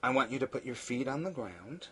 I want you to put your feet on the ground,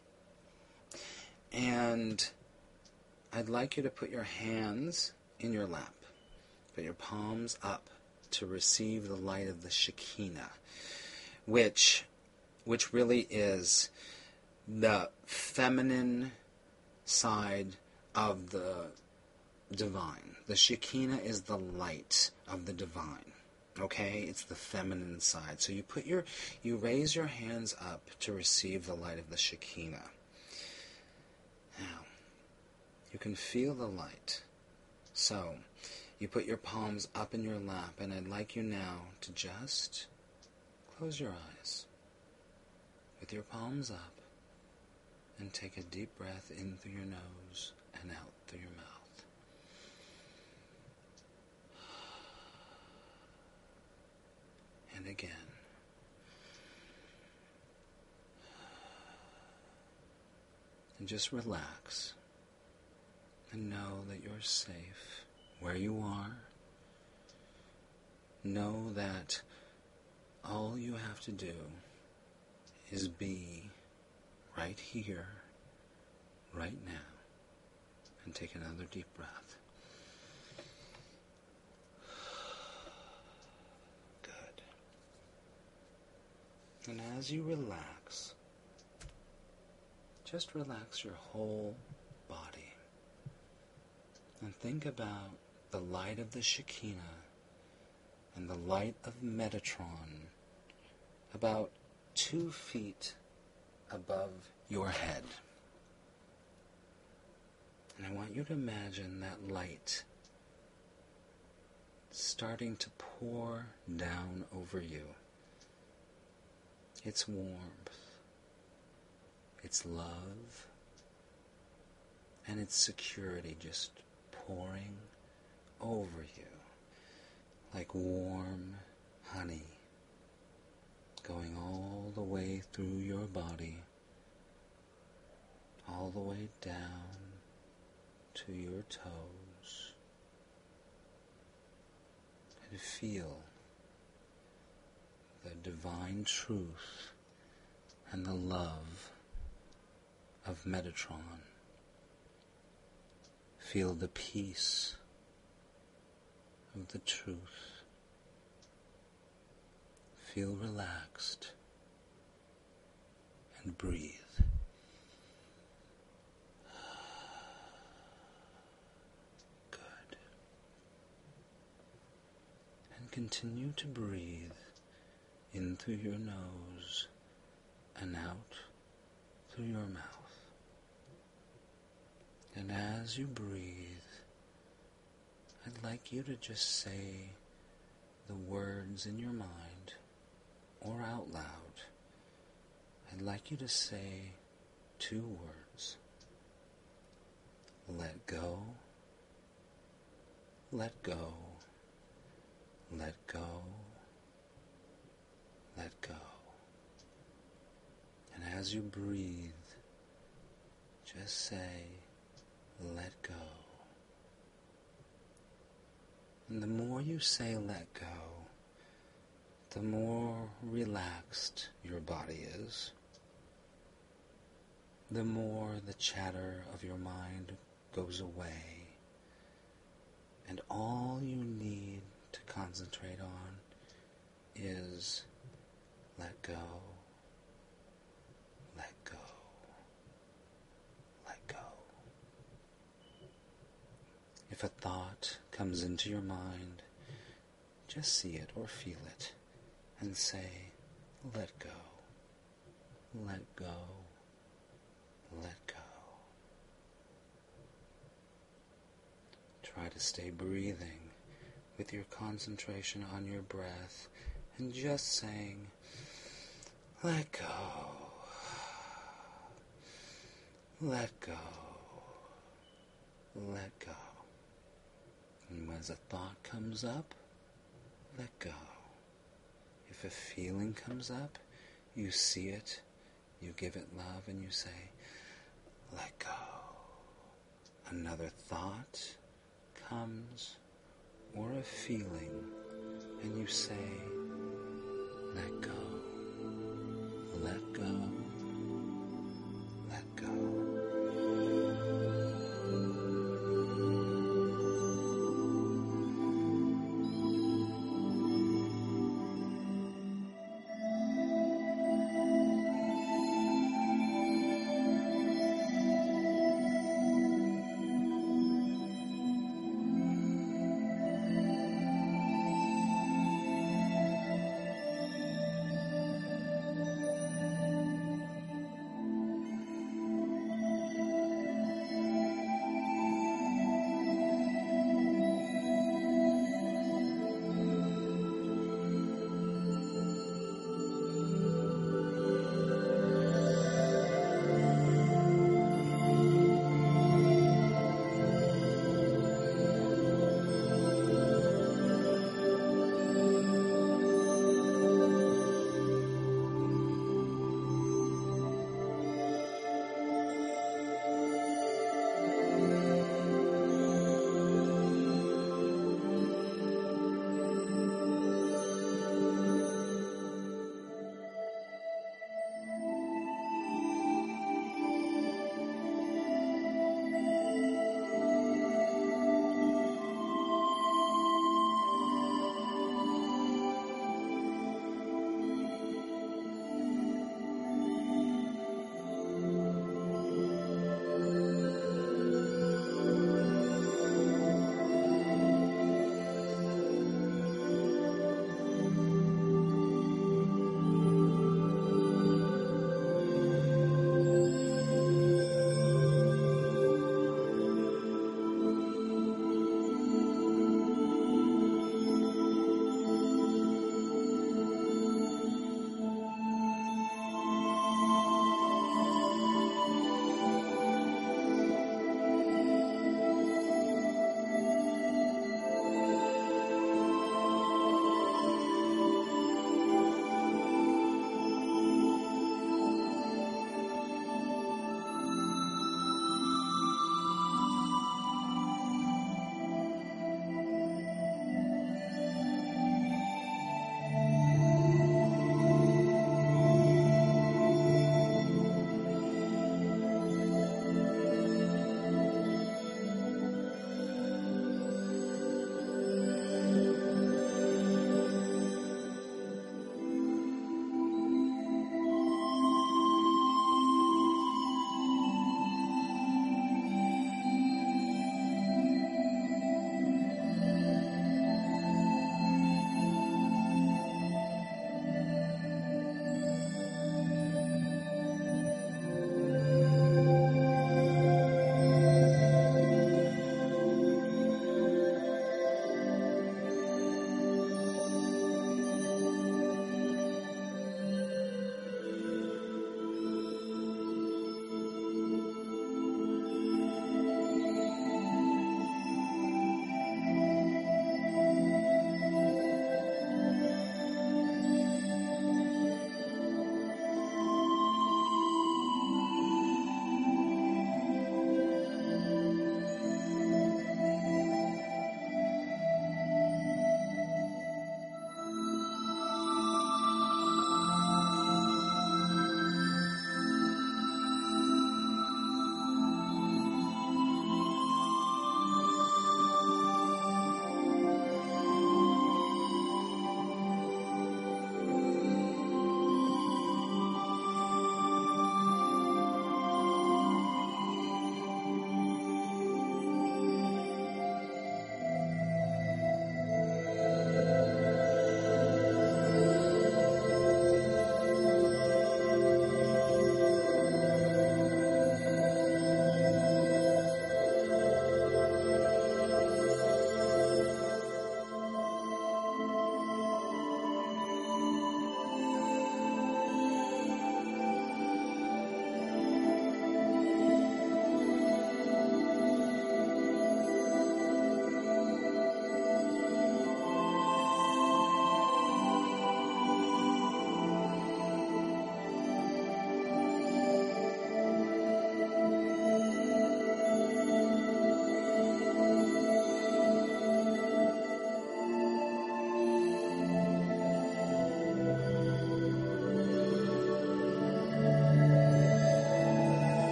and I'd like you to put your hands in your lap. Put your palms up to receive the light of the Shekinah, which really is the feminine side of the divine. The Shekinah is the light of the divine. Okay? It's the feminine side. So you raise your hands up to receive the light of the Shekinah. Now, you can feel the light. So, you put your palms up in your lap, and I'd like you now to just close your eyes with your palms up and take a deep breath in through your nose and out through your mouth. And again. And just relax and know that you're safe where you are. Know that all you have to do is be right here, right now, and take another deep breath. Good. And as you relax, just relax your whole body and think about the light of the Shekinah and the light of Metatron about 2 feet above your head. And I want you to imagine that light starting to pour down over you. Its warmth, its love, and its security just pouring over you like warm honey going all the way through your body, all the way down to your toes, and feel the divine truth and the love of Metatron. Feel the peace of the truth. Feel relaxed and breathe. Good. And continue to breathe in through your nose and out through your mouth. And as you breathe, I'd like you to just say the words in your mind or out loud. I'd like you to say 2 words. Let go, let go, let go, let go. And as you breathe, just say, let go. And the more you say let go, the more relaxed your body is. The more the chatter of your mind goes away. And all you need to concentrate on is let go, let go, let go. If a thought comes into your mind, just see it or feel it and say, let go, let go, let go. Try to stay breathing with your concentration on your breath and just saying, let go, let go, let go. And as a thought comes up, let go. If a feeling comes up, you see it, you give it love, and you say, let go. Another thought comes, or a feeling, and you say, let go, let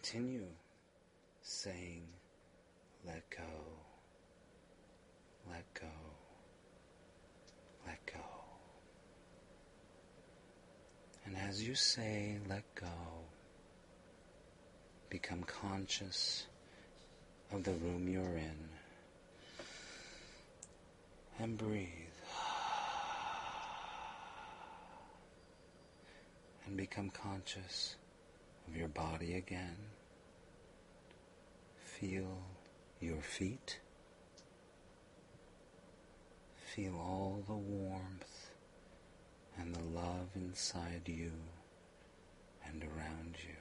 continue saying, let go, let go, let go. And as you say, let go, become conscious of the room you're in and breathe. And become conscious of your body again. Feel your feet. Feel all the warmth and the love inside you and around you.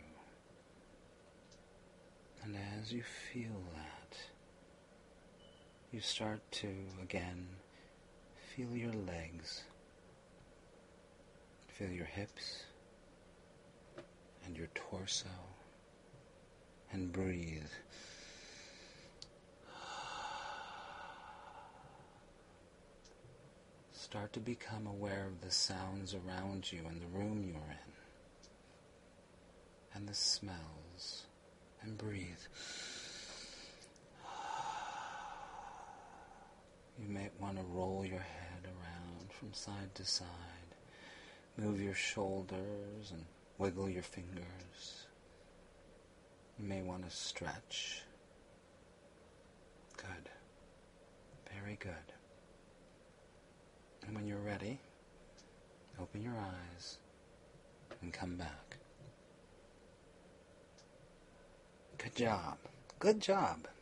And as you feel that, you start to again feel your legs. Feel your hips and your torso, and breathe. Start to become aware of the sounds around you and the room you're in, and the smells, and breathe. You may want to roll your head around from side to side, move your shoulders and wiggle your fingers. You may want to stretch. Good. Very good. And when you're ready, open your eyes and come back. Good job. Good job.